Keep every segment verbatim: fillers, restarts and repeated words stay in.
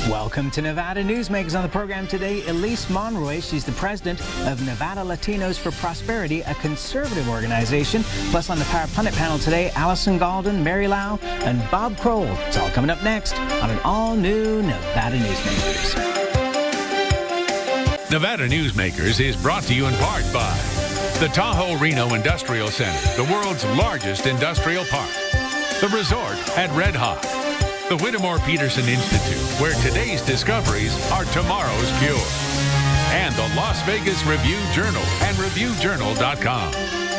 Welcome to Nevada Newsmakers. On the program today, Elise Monroy. She's the president of Nevada Latinos for Prosperity, a conservative organization. Plus, on the Power Pundit panel today, Allison Galden, Mary Lau, and Bob Kroll. It's all coming up next on an all-new Nevada Newsmakers. Nevada Newsmakers is brought to you in part by the Tahoe Reno Industrial Center, the world's largest industrial park, the resort at Red Hawk, the Whittemore Peterson Institute, where today's discoveries are tomorrow's cure, and the Las Vegas Review-Journal and Review Journal dot com.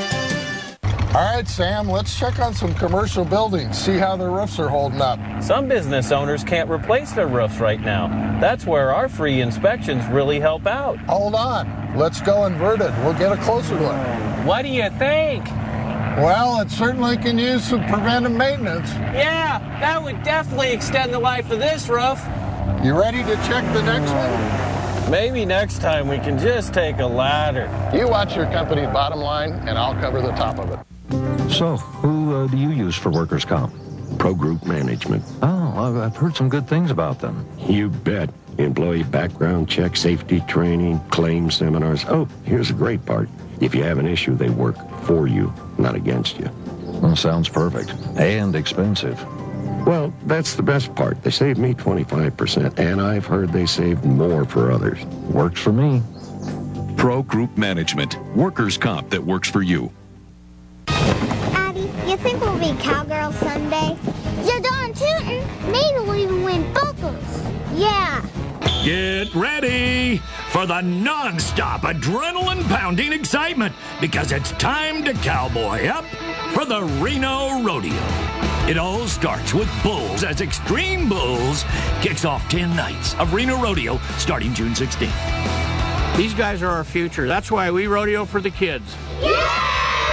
All right, Sam, let's check on some commercial buildings, see how their roofs are holding up. Some business owners can't replace their roofs right now. That's where our free inspections really help out. Hold on. Let's go inverted. We'll get a closer look. What do you think? Well, it certainly can use some preventive maintenance. Yeah, that would definitely extend the life of this roof. You ready to check the next one? Maybe next time we can just take a ladder. You watch your company's bottom line, and I'll cover the top of it. So, who uh, do you use for workers' comp? Pro Group Management. Oh, I've heard some good things about them. You bet. Employee background check, safety training, claims seminars. Oh, here's the great part. If you have an issue, they work for you, not against you. Well, sounds perfect. And expensive. Well, that's the best part. They saved me twenty-five percent, and I've heard they saved more for others. Works for me. Pro Group Management. Workers' comp that works for you. Addie, you think we'll be Cowgirls Sunday? You're darn tootin'. Maybe we'll even win buckles. Yeah. Get ready for the non-stop adrenaline-pounding excitement, because it's time to cowboy up for the Reno Rodeo. It all starts with Bulls, as Extreme Bulls kicks off ten nights of Reno Rodeo starting June sixteenth. These guys are our future. That's why we rodeo for the kids. Yeah!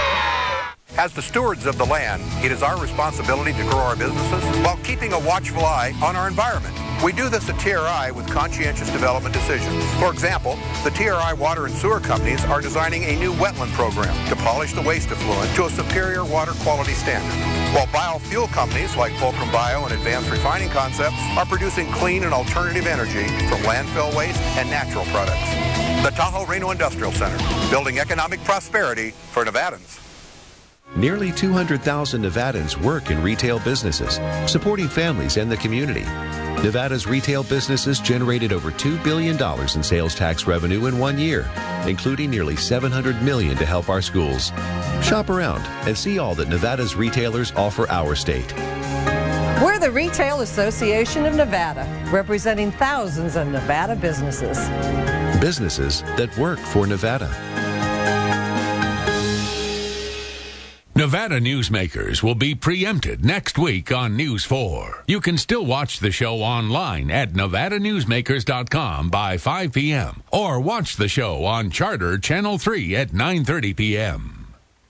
As the stewards of the land, it is our responsibility to grow our businesses while keeping a watchful eye on our environment. We do this at T R I with conscientious development decisions. For example, the T R I water and sewer companies are designing a new wetland program to polish the waste effluent to a superior water quality standard, while biofuel companies like Fulcrum Bio and Advanced Refining Concepts are producing clean and alternative energy from landfill waste and natural products. The Tahoe Reno Industrial Center, building economic prosperity for Nevadans. Nearly two hundred thousand Nevadans work in retail businesses, supporting families and the community. Nevada's retail businesses generated over two billion dollars in sales tax revenue in one year, including nearly seven hundred million dollars to help our schools. Shop around and see all that Nevada's retailers offer our state. We're the Retail Association of Nevada, representing thousands of Nevada businesses. Businesses that work for Nevada. Nevada Newsmakers will be preempted next week on News four. You can still watch the show online at Nevada Newsmakers dot com by five p.m. or watch the show on Charter Channel three at nine thirty p.m.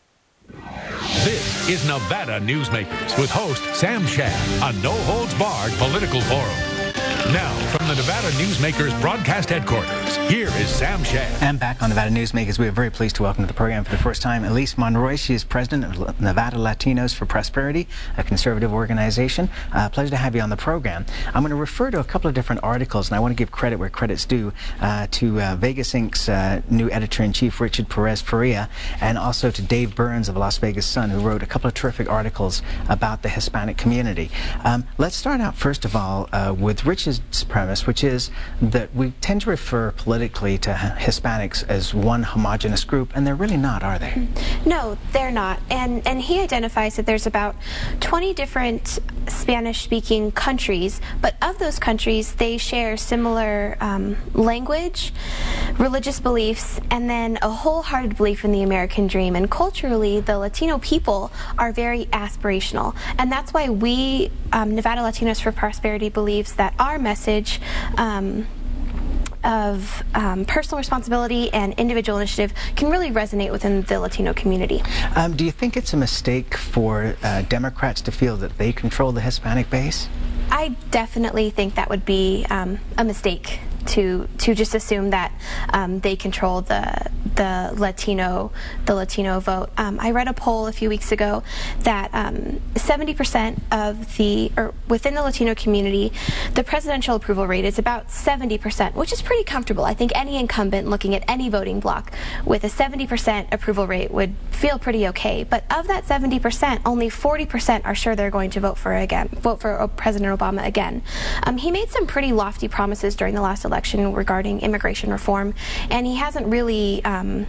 This is Nevada Newsmakers with host Sam Shad, a no-holds-barred political forum. Now, from the Nevada Newsmakers broadcast headquarters, here is Sam Shad. And back on Nevada Newsmakers, we are very pleased to welcome to the program for the first time Elise Monroy. She is president of Nevada Latinos for Prosperity, a conservative organization. Uh, pleasure to have you on the program. I'm going to refer to a couple of different articles, and I want to give credit where credit's due uh, to uh, Vegas Incorporated's uh, new editor-in-chief, Richard Perez Faria, and also to Dave Burns of Las Vegas Sun, who wrote a couple of terrific articles about the Hispanic community. Um, let's start out, first of all, uh, with Richard's premise, which is that we tend to refer politically to Hispanics as one homogenous group, and they're really not, are they? No, they're not. And and he identifies that there's about twenty different Spanish-speaking countries, but of those countries, they share similar um, language, religious beliefs, and then a wholehearted belief in the American dream. And culturally, the Latino people are very aspirational, and that's why we, um, Nevada Latinos for Prosperity, believes that our message um, of um, personal responsibility and individual initiative can really resonate within the Latino community. Um, do you think it's a mistake for uh, Democrats to feel that they control the Hispanic base? I definitely think that would be um, a mistake to to just assume that um, they control the the Latino the Latino vote. Um, I read a poll a few weeks ago that um, seventy percent of the, or within the Latino community, the presidential approval rate is about seventy percent, which is pretty comfortable. I think any incumbent looking at any voting bloc with a seventy percent approval rate would feel pretty okay. But of that seventy percent, only forty percent are sure they're going to vote for again, vote for President Obama again. Um, he made some pretty lofty promises during the last election regarding immigration reform, and he hasn't really um,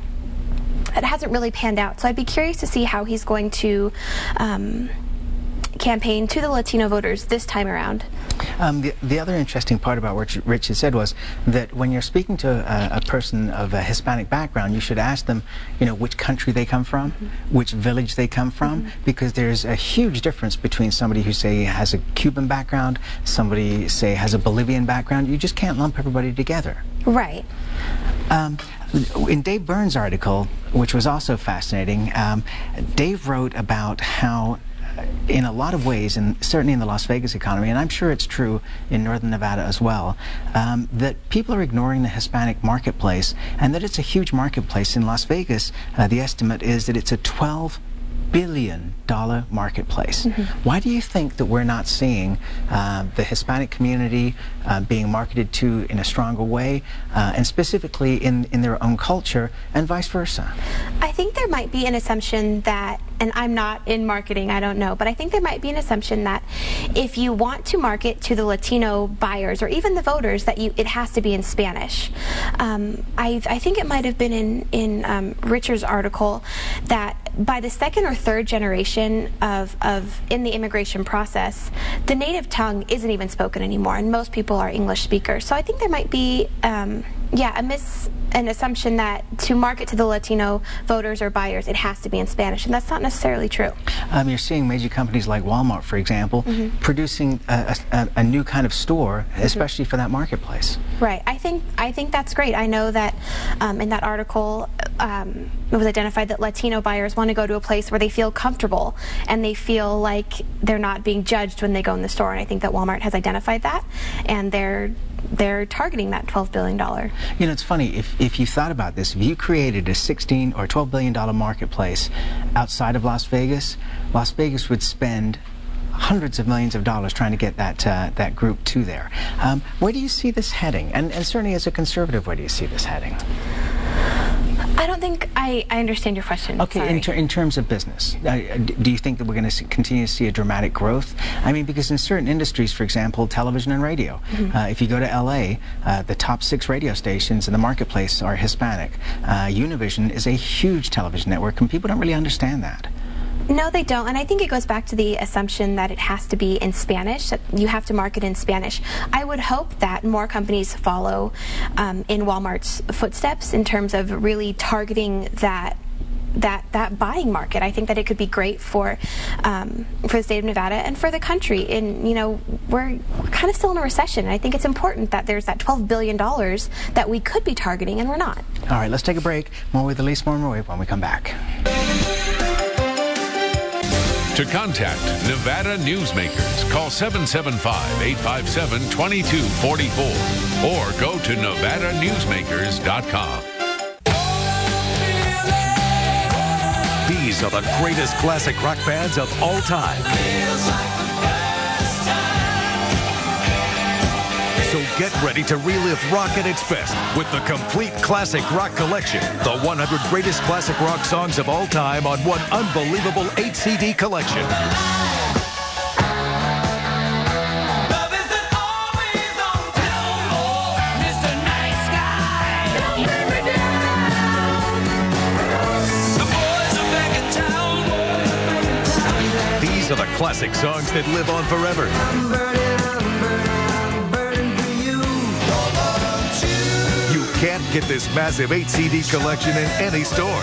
it hasn't really panned out. So I'd be curious to see how he's going to um, campaign to the Latino voters this time around. Um, the, the other interesting part about what Rich had said was that when you're speaking to a, a person of a Hispanic background, you should ask them, you know, which country they come from, mm-hmm. which village they come from, mm-hmm. because there's a huge difference between somebody who, say, has a Cuban background, somebody, say, has a Bolivian background. You just can't lump everybody together. Right. Um, in Dave Burns' article, which was also fascinating, um, Dave wrote about how in a lot of ways, and certainly in the Las Vegas economy, and I'm sure it's true in Northern Nevada as well, um, that people are ignoring the Hispanic marketplace, and that it's a huge marketplace. In Las Vegas, uh, the estimate is that it's a twelve billion dollar marketplace. Mm-hmm. Why do you think that we're not seeing uh, the Hispanic community uh, being marketed to in a stronger way, uh, and specifically in, in their own culture, and vice versa? I think there might be an assumption that, and I'm not in marketing, I don't know, but I think there might be an assumption that if you want to market to the Latino buyers or even the voters, that you it has to be in Spanish. Um, I, I think it might have been in, in um, Richard's article that by the second or third generation of, of in the immigration process, the native tongue isn't even spoken anymore, and most people are English speakers. So I think there might be um, yeah, a mis an assumption that to market to the Latino voters or buyers, it has to be in Spanish, and that's not necessarily true. Um, you're seeing major companies like Walmart, for example, mm-hmm. producing a, a, a new kind of store, especially mm-hmm. for that marketplace. Right. I think I think that's great. I know that um, in that article, um, it was identified that Latino buyers want to go to a place where they feel comfortable and they feel like they're not being judged when they go in the store. And I think that Walmart has identified that, and they're they're targeting that twelve billion dollars. You know, it's funny, if, if you thought about this, if you created a sixteen or twelve billion dollar marketplace outside of Las Vegas, Las Vegas would spend hundreds of millions of dollars trying to get that uh, that group to there. Um, where do you see this heading? And, and certainly as a conservative, where do you see this heading? I don't think I, I understand your question. Okay, in, ter in terms of business, uh, do you think that we're going to continue to see a dramatic growth? I mean, because in certain industries, for example, television and radio, mm-hmm. uh, if you go to L A, uh, the top six radio stations in the marketplace are Hispanic. Uh, Univision is a huge television network, and people don't really understand that. No, they don't, and I think it goes back to the assumption that it has to be in Spanish, that you have to market in Spanish. I would hope that more companies follow um, in Walmart's footsteps in terms of really targeting that that that buying market. I think that it could be great for um, for the state of Nevada and for the country. And you know, we're, we're kind of still in a recession, and I think it's important that there's that twelve billion dollars that we could be targeting, and we're not. All right, let's take a break. More with Elise Monroy when we come back. To contact Nevada Newsmakers, call seven seven five, eight five seven, two two four four or go to nevada newsmakers dot com. These are the greatest classic rock bands of all time. So get ready to relive rock at its best with the complete classic rock collection. The one hundred greatest classic rock songs of all time on one unbelievable eight C D collection. These are the classic songs that live on forever. Can't get this massive eight C D collection in any store.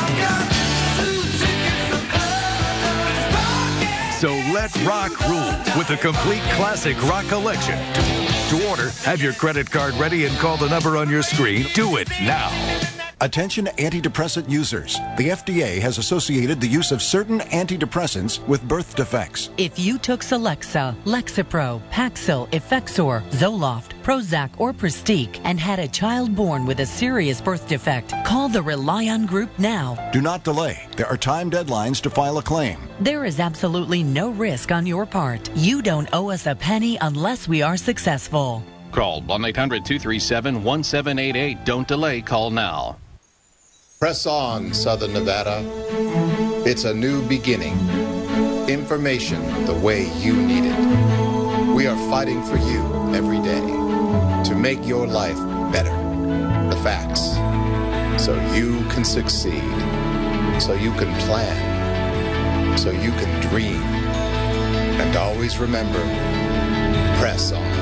So let rock rule with the complete classic rock collection. To order, have your credit card ready and call the number on your screen. Do it now. Attention antidepressant users. The F D A has associated the use of certain antidepressants with birth defects. If you took Celexa, Lexapro, Paxil, Effexor, Zoloft, Prozac, or Pristique and had a child born with a serious birth defect, call the Rely On Group now. Do not delay. There are time deadlines to file a claim. There is absolutely no risk on your part. You don't owe us a penny unless we are successful. Call one eight hundred two three seven one seven eight eight. Don't delay. Call now. Press on, Southern Nevada. It's a new beginning. Information the way you need it. We are fighting for you every day to make your life better. The facts. So you can succeed. So you can plan. So you can dream. And always remember, press on.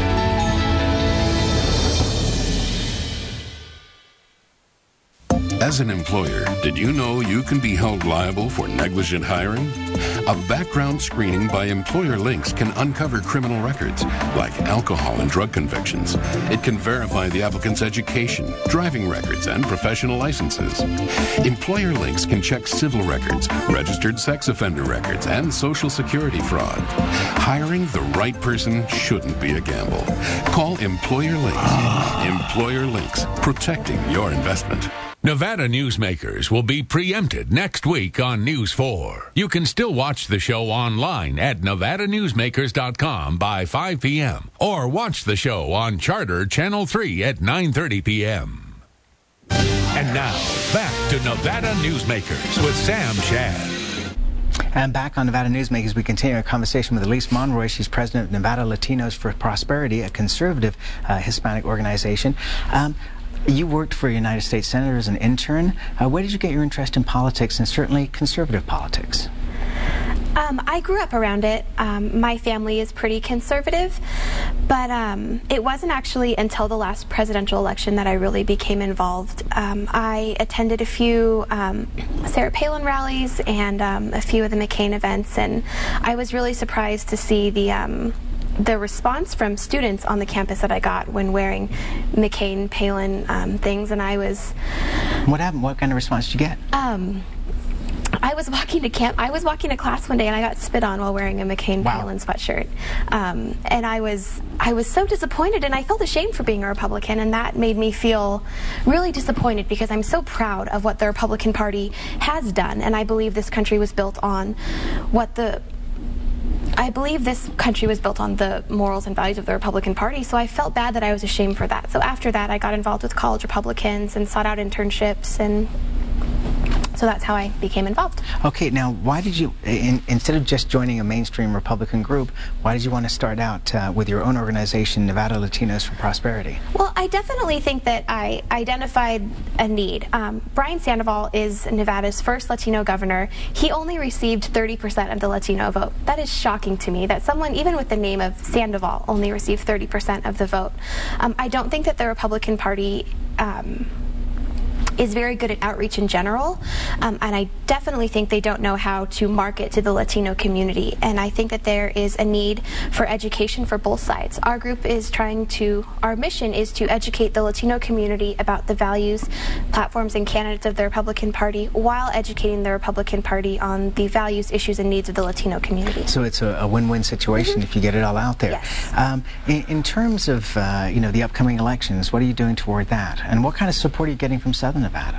As an employer, did you know you can be held liable for negligent hiring? A background screening by Employer Links can uncover criminal records, like alcohol and drug convictions. It can verify the applicant's education, driving records, and professional licenses. Employer Links can check civil records, registered sex offender records, and social security fraud. Hiring the right person shouldn't be a gamble. Call Employer Links. Employer Links, protecting your investment. Nevada Newsmakers will be preempted next week on News four. You can still watch the show online at nevada newsmakers dot com by five p.m. or watch the show on Charter Channel three at nine thirty p.m. And now, back to Nevada Newsmakers with Sam Shad. And back on Nevada Newsmakers, we continue our conversation with Elise Monroy. She's president of Nevada Latinos for Prosperity, a conservative uh, Hispanic organization. Um, You worked for a United States Senator as an intern. Uh, where did you get your interest in politics, and certainly conservative politics? Um, I grew up around it. Um, my family is pretty conservative, but um, it wasn't actually until the last presidential election that I really became involved. Um, I attended a few um, Sarah Palin rallies and um, a few of the McCain events, and I was really surprised to see the um, the response from students on the campus that I got when wearing McCain, Palin um, things, and I was... What happened? What kind of response did you get? Um, I was walking to camp. I was walking to class one day, and I got spit on while wearing a McCain wow. Palin sweatshirt. Um, and I was, I was so disappointed, and I felt ashamed for being a Republican, and that made me feel really disappointed because I'm so proud of what the Republican Party has done, and I believe this country was built on what the I believe this country was built on the morals and values of the Republican Party, so I felt bad that I was ashamed for that. So after that, I got involved with college Republicans and sought out internships, and so that's how I became involved. Okay, now why did you, in, instead of just joining a mainstream Republican group, why did you want to start out uh, with your own organization, Nevada Latinos for Prosperity? Well, I definitely think that I identified a need. Um, Brian Sandoval is Nevada's first Latino governor. He only received thirty percent of the Latino vote. That is shocking to me, that someone, even with the name of Sandoval, only received thirty percent of the vote. Um, I don't think that the Republican Party um, is very good at outreach in general, um, and I definitely think they don't know how to market to the Latino community, and I think that there is a need for education for both sides. Our group is trying to, our mission is to educate the Latino community about the values, platforms, and candidates of the Republican Party while educating the Republican Party on the values, issues, and needs of the Latino community. So it's a, a win-win situation mm-hmm. if you get it all out there. Yes. Um, in, in terms of uh, you know, the upcoming elections, what are you doing toward that? And what kind of support are you getting from Southern Nevada?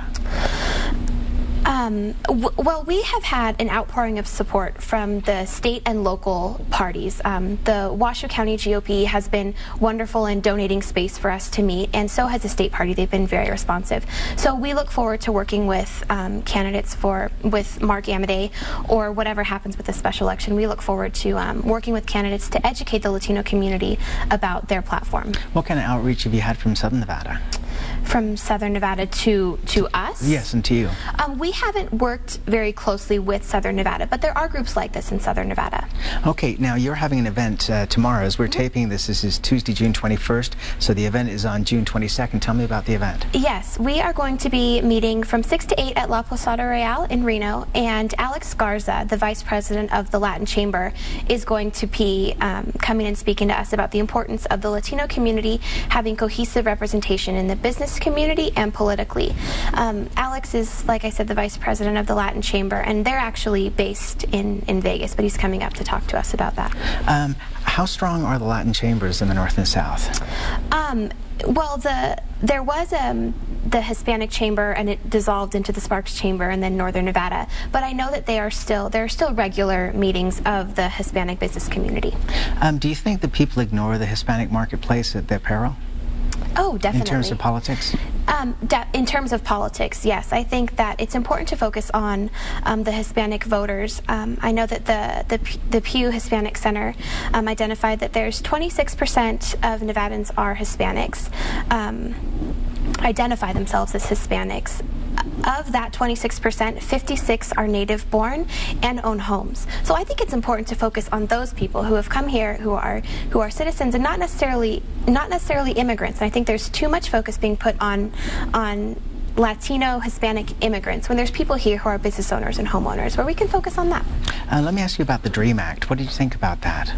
Um, w well, we have had an outpouring of support from the state and local parties. Um, the Washoe County G O P has been wonderful in donating space for us to meet, and so has the state party. They've been very responsive. So we look forward to working with um, candidates for, with Mark Amodei, or whatever happens with the special election. We look forward to um, working with candidates to educate the Latino community about their platform. What kind of outreach have you had from Southern Nevada? From Southern Nevada to, to us? Yes, and to you. Um, we haven't worked very closely with Southern Nevada, but there are groups like this in Southern Nevada. Okay, now you're having an event uh, tomorrow. As we're mm-hmm. taping this, this is Tuesday, June twenty-first, so the event is on June twenty-second. Tell me about the event. Yes, we are going to be meeting from six to eight at La Posada Real in Reno, and Alex Garza, the Vice President of the Latin Chamber, is going to be um, coming and speaking to us about the importance of the Latino community having cohesive representation in the business business community and politically. Um, Alex is, like I said, the vice president of the Latin Chamber, and they're actually based in, in Vegas, but he's coming up to talk to us about that. Um, how strong are the Latin Chambers in the North and South? Um, well, the there was um, the Hispanic Chamber, and it dissolved into the Sparks Chamber and then Northern Nevada. But I know that they are still there are still regular meetings of the Hispanic business community. Um, do you think that people ignore the Hispanic marketplace at their peril? Oh, definitely. In terms of politics? Um, in terms of politics, yes. I think that it's important to focus on um, the Hispanic voters. Um, I know that the, the, the Pew Hispanic Center um, identified that there's twenty-six percent of Nevadans are Hispanics, um, identify themselves as Hispanics. Of that twenty-six percent, fifty-six are native born and own homes. So I think it's important to focus on those people who have come here, who are who are citizens and not necessarily not necessarily immigrants. And I think there's too much focus being put on on Latino, Hispanic immigrants when there's people here who are business owners and homeowners, where we can focus on that. Uh, let me ask you about the DREAM Act. What did you think about that?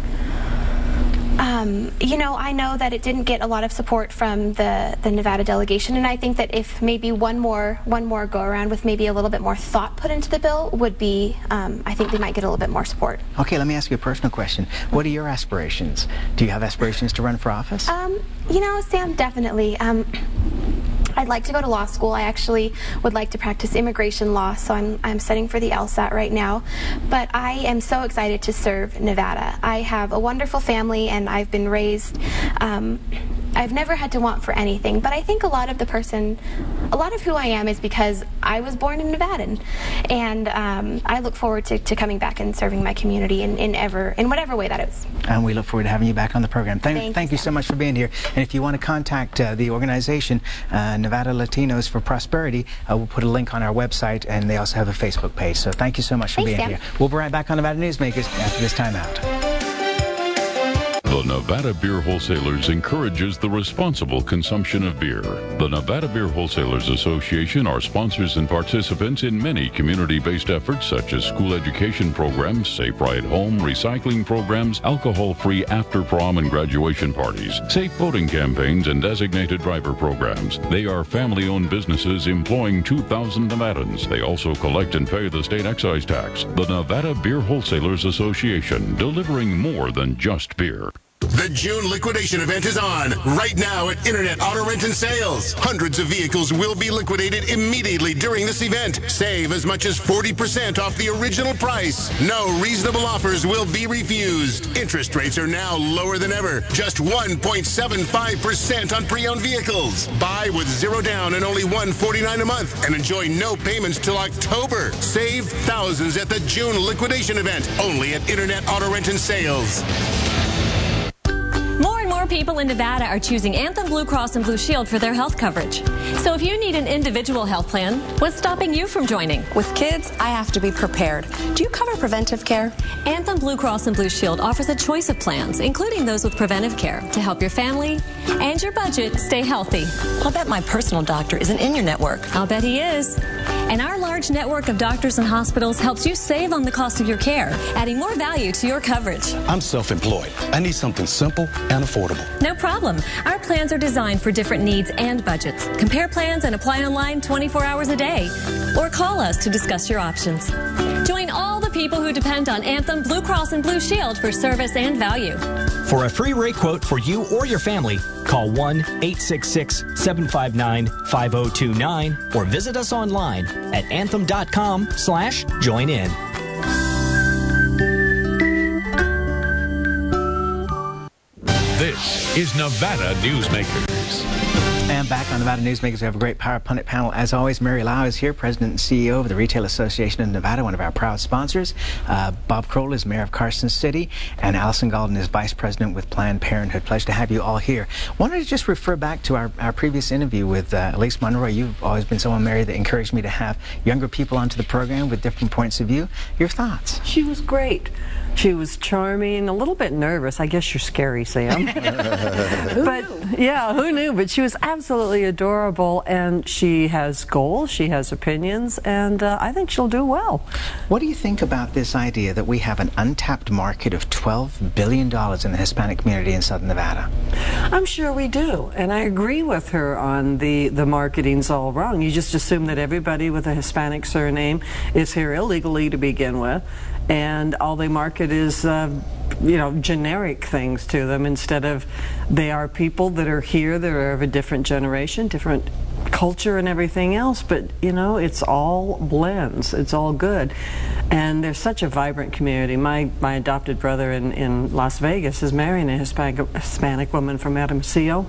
Um, you know, I know that it didn't get a lot of support from the, the Nevada delegation, and I think that if maybe one more one more go around with maybe a little bit more thought put into the bill would be, um, I think they might get a little bit more support. Okay, let me ask you a personal question. What are your aspirations? Do you have aspirations to run for office? Um, you know, Sam, definitely. Um, I'd like to go to law school. I actually would like to practice immigration law, so I'm, I'm studying for the LSAT right now. But I am so excited to serve Nevada. I have a wonderful family, and I've been raised, um, I've never had to want for anything, but I think a lot of the person, a lot of who I am is because I was born in Nevada, and um, I look forward to, to coming back and serving my community in, in, ever, in whatever way that is. And we look forward to having you back on the program. Thank, thank, thank you, you so much for being here. And if you want to contact uh, the organization, uh, Nevada Latinos for Prosperity, uh, we'll put a link on our website, and they also have a Facebook page. So thank you so much for Thanks, being Sam. here. We'll be right back on Nevada Newsmakers after this time out. The Nevada Beer Wholesalers encourages the responsible consumption of beer. The Nevada Beer Wholesalers Association are sponsors and participants in many community-based efforts such as school education programs, Safe Ride Home, recycling programs, alcohol-free after-prom and graduation parties, safe boating campaigns, and designated driver programs. They are family-owned businesses employing two thousand Nevadans. They also collect and pay the state excise tax. The Nevada Beer Wholesalers Association, delivering more than just beer. The June liquidation event is on right now at Internet Auto Rent and Sales. Hundreds of vehicles will be liquidated immediately during this event. Save as much as forty percent off the original price. No reasonable offers will be refused. Interest rates are now lower than ever. Just one point seven five percent on pre-owned vehicles. Buy with zero down and only one hundred forty-nine dollars a month and enjoy no payments till October. Save thousands at the June liquidation event only at Internet Auto Rent and Sales. More and more people in Nevada are choosing Anthem Blue Cross and Blue Shield for their health coverage. So if you need an individual health plan, what's stopping you from joining? With kids, I have to be prepared. Do you cover preventive care? Anthem Blue Cross and Blue Shield offers a choice of plans, including those with preventive care, to help your family and your budget stay healthy. I'll bet my personal doctor isn't in your network. I'll bet he is. And our large network of doctors and hospitals helps you save on the cost of your care, adding more value to your coverage. I'm self-employed. I need something simple and affordable. No problem. Our plans are designed for different needs and budgets. Compare plans and apply online twenty-four hours a day. Or call us to discuss your options. Join all the people who depend on Anthem Blue Cross and Blue Shield for service and value. For a free rate quote for you or your family, call one eight six six, seven five nine, five zero two nine or visit us online at anthem dot com slash join in. This is Nevada Newsmakers. And back on Nevada Newsmakers, we have a great Power Pundit panel. As always, Mary Lau is here, President and C E O of the Retail Association of Nevada, one of our proud sponsors. Uh, Bob Kroll is Mayor of Carson City, and Allison Galden is Vice President with Planned Parenthood. Pleasure to have you all here. Wanted to just refer back to our, our previous interview with uh, Elise Monroy. You've always been someone, Mary, that encouraged me to have younger people onto the program with different points of view. Your thoughts? She was great. She was charming, a little bit nervous. I guess you're scary, Sam. But yeah, who knew? But she was absolutely adorable, and she has goals, she has opinions, and uh, I think she'll do well. What do you think about this idea that we have an untapped market of twelve billion dollars in the Hispanic community in Southern Nevada? I'm sure we do, and I agree with her on the, the marketing's all wrong. You just assume that everybody with a Hispanic surname is here illegally to begin with, and all they market is uh, you know, generic things to them instead of they are people that are here, that are of a different generation, different culture and everything else, but you know, it's all blends, it's all good. And there's such a vibrant community. My my adopted brother in, in Las Vegas is marrying a Hispanic, Hispanic woman from Hermosillo,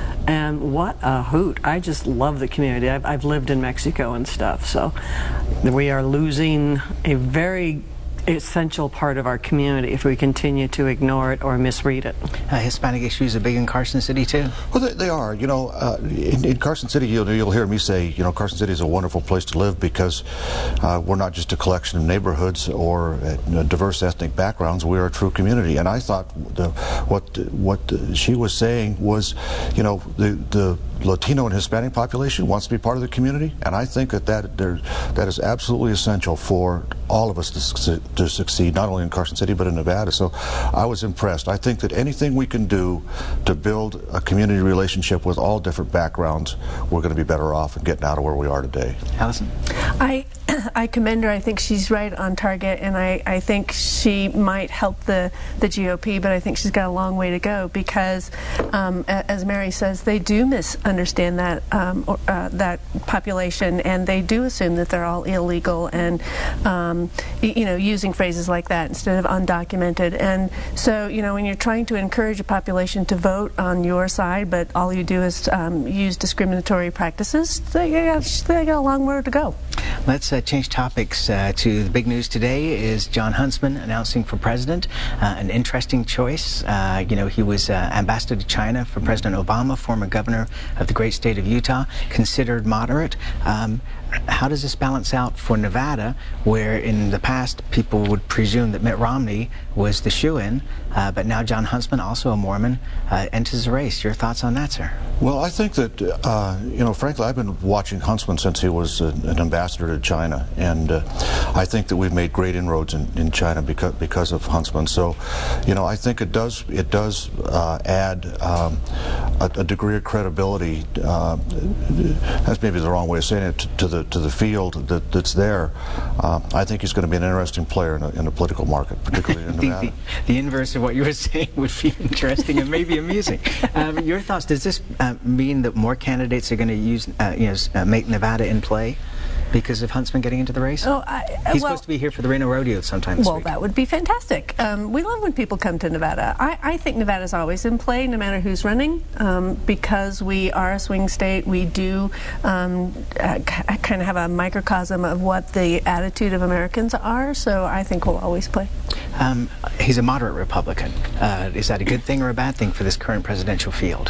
and what a hoot. I just love the community. I've, I've lived in Mexico and stuff, so we are losing a very essential part of our community if we continue to ignore it or misread it. Uh, Hispanic issues are big in Carson City too? Well, they, they are. You know, uh, in, in Carson City, you'll, you'll hear me say, you know, Carson City is a wonderful place to live because uh, we're not just a collection of neighborhoods or uh, diverse ethnic backgrounds. We're a true community. And I thought the, what what she was saying was, you know, the the Latino and Hispanic population wants to be part of the community, and I think that that, there, that is absolutely essential for all of us to succeed, to succeed, not only in Carson City but in Nevada. So I was impressed. I think that anything we can do to build a community relationship with all different backgrounds, we're going to be better off in getting out of where we are today. Allison? I I commend her. I think she's right on target, and I, I think she might help the, the G O P, but I think she's got a long way to go because, um, as Mary says, they do misunderstand that um, or, uh, that population, and they do assume that they're all illegal and, um, you know, using phrases like that instead of undocumented. And so, you know, when you're trying to encourage a population to vote on your side, but all you do is um, use discriminatory practices, they got, they got a long way to go. Let's uh, change topics uh, to the big news today is Jon Huntsman announcing for president. Uh, an interesting choice. Uh, you know, he was uh, ambassador to China for President Obama, former governor of the great state of Utah, considered moderate. Um, how does this balance out for Nevada, where in the past people would presume that Mitt Romney was the shoo-in, uh, but now Jon Huntsman, also a Mormon, uh, enters the race. Your thoughts on that, sir? Well, I think that, uh, you know, frankly, I've been watching Huntsman since he was uh, an ambassador to China, and uh, I think that we've made great inroads in, in China because because of Huntsman. So, you know, I think it does it does uh, add um, a, a degree of credibility. Uh, that's maybe the wrong way of saying it to, to the to the field that, that's there. Uh, I think he's going to be an interesting player in, a, in the political market, particularly in Nevada. the, the, the inverse of what you were saying would be interesting and maybe amusing. Um, your thoughts? Does this uh, mean that more candidates are going to use, uh, you know, uh, make Nevada in play because of Huntsman getting into the race? Oh, I, He's well, supposed to be here for the Reno Rodeo sometime this well, week. Well, that would be fantastic. Um, we love when people come to Nevada. I, I think Nevada's always in play, no matter who's running, um, because we are a swing state. We do um, uh, kind of have a microcosm of what the attitude of Americans are, so I think we'll always play. Um, he's a moderate Republican. Uh, is that a good thing or a bad thing for this current presidential field?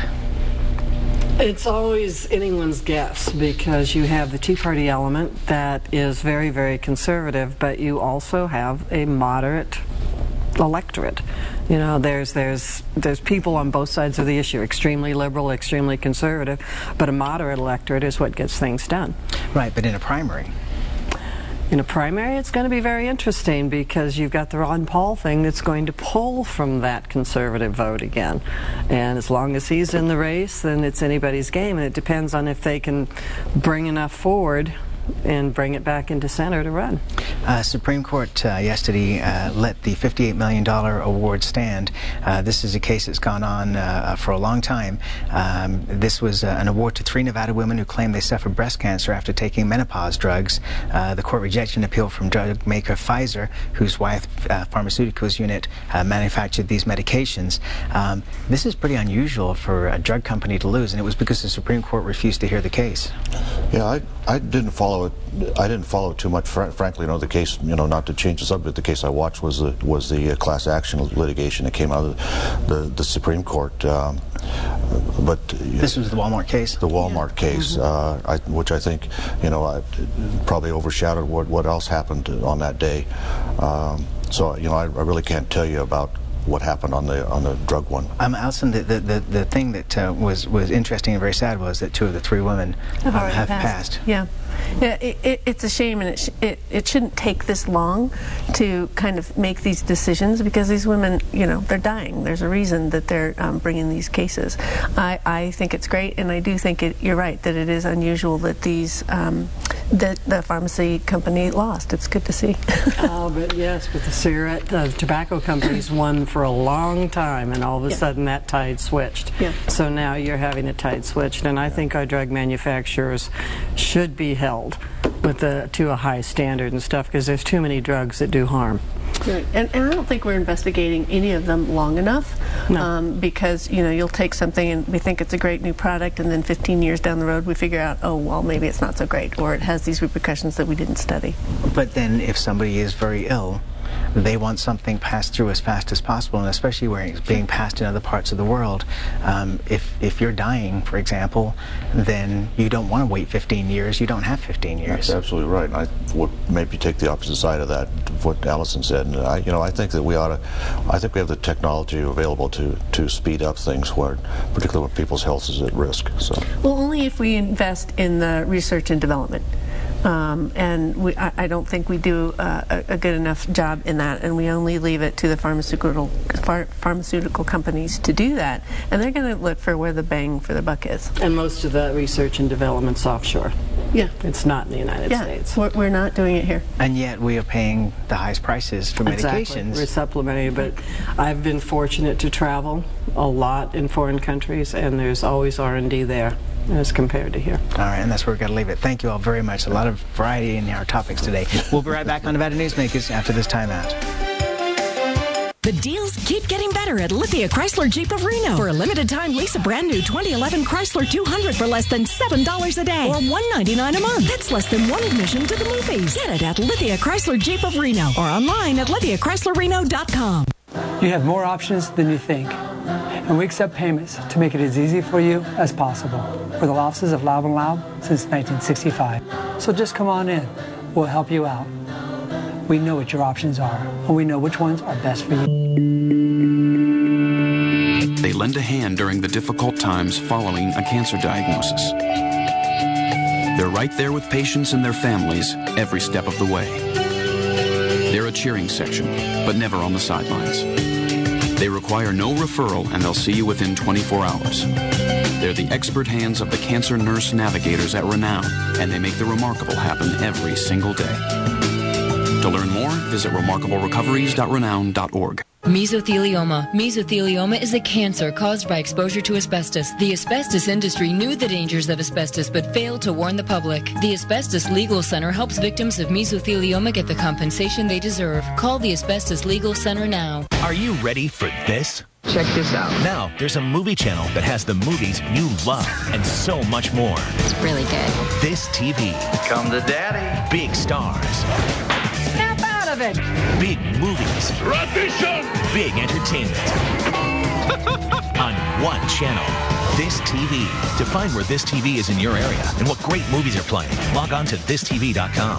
It's always anyone's guess because you have the Tea Party element that is very, very conservative, but you also have a moderate electorate. You know, there's there's there's people on both sides of the issue, extremely liberal, extremely conservative, but a moderate electorate is what gets things done. Right, but in a primary. In a primary, it's going to be very interesting because you've got the Ron Paul thing that's going to pull from that conservative vote again. And as long as he's in the race, then it's anybody's game. And it depends on if they can bring enough forward and bring it back into center to run. Uh, Supreme Court uh, yesterday uh, let the fifty-eight million dollar award stand. Uh, this is a case that's gone on uh, for a long time. Um, this was uh, an award to three Nevada women who claimed they suffered breast cancer after taking menopause drugs. Uh, the court rejected an appeal from drug maker Pfizer, whose Wyeth uh, Pharmaceuticals unit uh, manufactured these medications. Um, this is pretty unusual for a drug company to lose, and it was because the Supreme Court refused to hear the case. Yeah, I, I didn't follow it. I didn't follow it too much. Fr frankly, you know, the case, you know, not to change the subject, the case I watched was the was the uh, class action litigation that came out of the the, the Supreme Court. Um, but uh, this was the Walmart case. The Walmart yeah. case, mm-hmm. uh, I, which I think, you know, I, probably overshadowed what what else happened on that day. Um, so, you know, I, I really can't tell you about what happened on the on the drug one. Um, Allison, the, the, the, the thing that uh, was, was interesting and very sad was that two of the three women um, have passed. passed. Yeah. Yeah, it, it, it's a shame, and it, sh it it shouldn't take this long to kind of make these decisions, because these women, you know, they're dying. There's a reason that they're um, bringing these cases. I, I think it's great, and I do think it, you're right that it is unusual that these um, that the pharmacy company lost. It's good to see. Oh, but yes, but the cigarette, the tobacco companies won for a long time, and all of a yeah. sudden that tide switched. Yeah. So now you're having a tide switched, and I think our drug manufacturers should be held with the to a high standard and stuff, because there's too many drugs that do harm. Right. And, and I don't think we're investigating any of them long enough, no. um, because, you know, you'll take something and we think it's a great new product, and then fifteen years down the road we figure out, oh, well, maybe it's not so great, or it has these repercussions that we didn't study. But then if somebody is very ill, they want something passed through as fast as possible, and especially where it's being passed in other parts of the world. Um, if, if you're dying, for example, then you don't want to wait fifteen years. You don't have fifteen years. That's absolutely right. I would maybe take the opposite side of that, of what Allison said. And I, you know, I think that we ought to, I think we have the technology available to, to speed up things, where, particularly when people's health is at risk. So. Well, only if we invest in the research and development. Um, and we, I, I don't think we do uh, a, a good enough job in that, and we only leave it to the pharmaceutical phar pharmaceutical companies to do that, and they're going to look for where the bang for the buck is. And most of the research and development's offshore. Yeah. It's not in the United yeah. States. We're, we're not doing it here. And yet we are paying the highest prices for exactly. medications. We're supplementing, but I've been fortunate to travel a lot in foreign countries, and there's always R and D there as compared to here. All right, and that's where we're going to leave it. Thank you all very much. A lot of variety in our topics today. We'll be right back on Nevada Newsmakers after this timeout. The deals keep getting better at Lithia Chrysler Jeep of Reno. For a limited time, lease a brand new twenty eleven Chrysler two hundred for less than seven dollars a day, or one ninety-nine a month. That's less than one admission to the movies. Get it at Lithia Chrysler Jeep of Reno, or online at Lithia Chrysler Reno dot com. You have more options than you think, and we accept payments to make it as easy for you as possible. We're the offices of Laub and Laub since nineteen sixty-five. So just come on in. We'll help you out. We know what your options are, and we know which ones are best for you. They lend a hand during the difficult times following a cancer diagnosis. They're right there with patients and their families every step of the way. They're a cheering section, but never on the sidelines. They require no referral, and they'll see you within twenty-four hours. They're the expert hands of the cancer nurse navigators at Renown, and they make the remarkable happen every single day. To learn more, visit remarkable recoveries dot renown dot org. Mesothelioma. Mesothelioma is a cancer caused by exposure to asbestos. The asbestos industry knew the dangers of asbestos but failed to warn the public. The Asbestos Legal Center helps victims of mesothelioma get the compensation they deserve. Call the Asbestos Legal Center now. Are you ready for this? Check this out. Now, there's a movie channel that has the movies you love and so much more. It's really good. This T V. Come to Daddy. Big stars. Snap out of it. Big movies. Tradition. Big entertainment. On one channel. This T V. To find where This T V is in your area and what great movies are playing, log on to this T V dot com.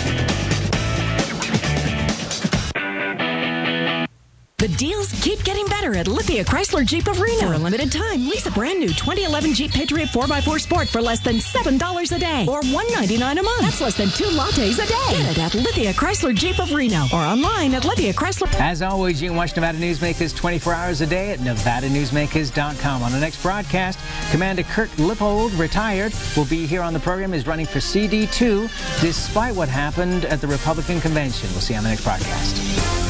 The deals keep getting better at Lithia Chrysler Jeep of Reno. For a limited time, lease a brand new twenty eleven Jeep Patriot four by four Sport for less than seven dollars a day, or one ninety-nine a month. That's less than two lattes a day. Get it at Lithia Chrysler Jeep of Reno, or online at Lithia Chrysler. As always, you can watch Nevada Newsmakers twenty-four hours a day at Nevada Newsmakers dot com. On the next broadcast, Commander Kurt Lippold, retired, will be here on the program. Is running for C D two, despite what happened at the Republican convention. We'll see you on the next broadcast.